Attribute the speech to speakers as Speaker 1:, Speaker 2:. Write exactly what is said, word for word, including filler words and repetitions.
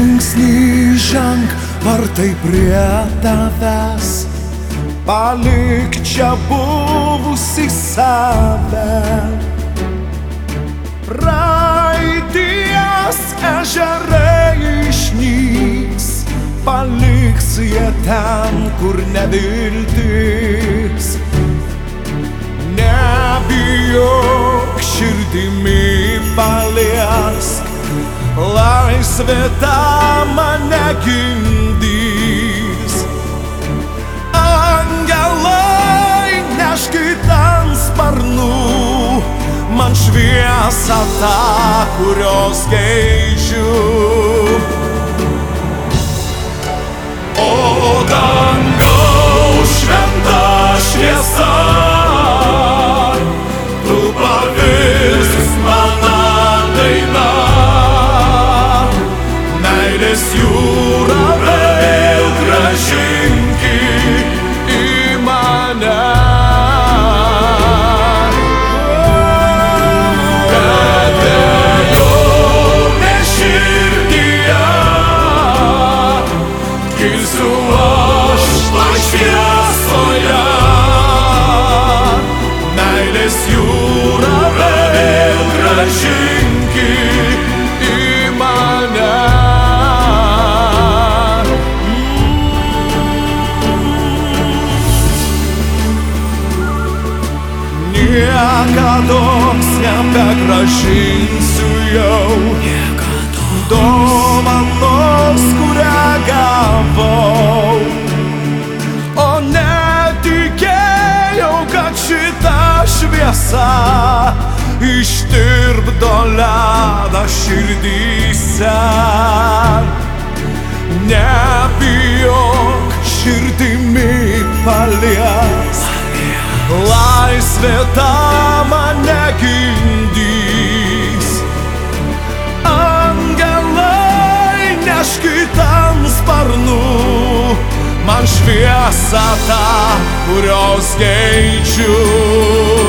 Speaker 1: žingsnį ženk, vartai prie tavęs, palik čia buvusi save. Praeities ežerai išnyks, paliks jie ten, kur neviltis. Nebijok, širdimi paliesk, laisvė tą mane gimdys. Angelai neškit ant sparnų man šviesą tą, kurios geidžiu. O dangaus šventa šviesa, tu pavirsk mano daina. Meilės jūra vėl grąžinki į mane. Kad vėliau širdyje kilsiu aš toj šviesoje. Meilės jūra vėl grąžinki į mane. Niekados nebegrąžinsiu jau dovanos, kurią gavau. O netikėjau, kad šita šviesa ištirpdo ledą širdyse. Nebijok, širdimi paliesk, laisvė tą mane gimdys. Angelai neškit ant sparnų man šviesą tą, kurios geidžiu.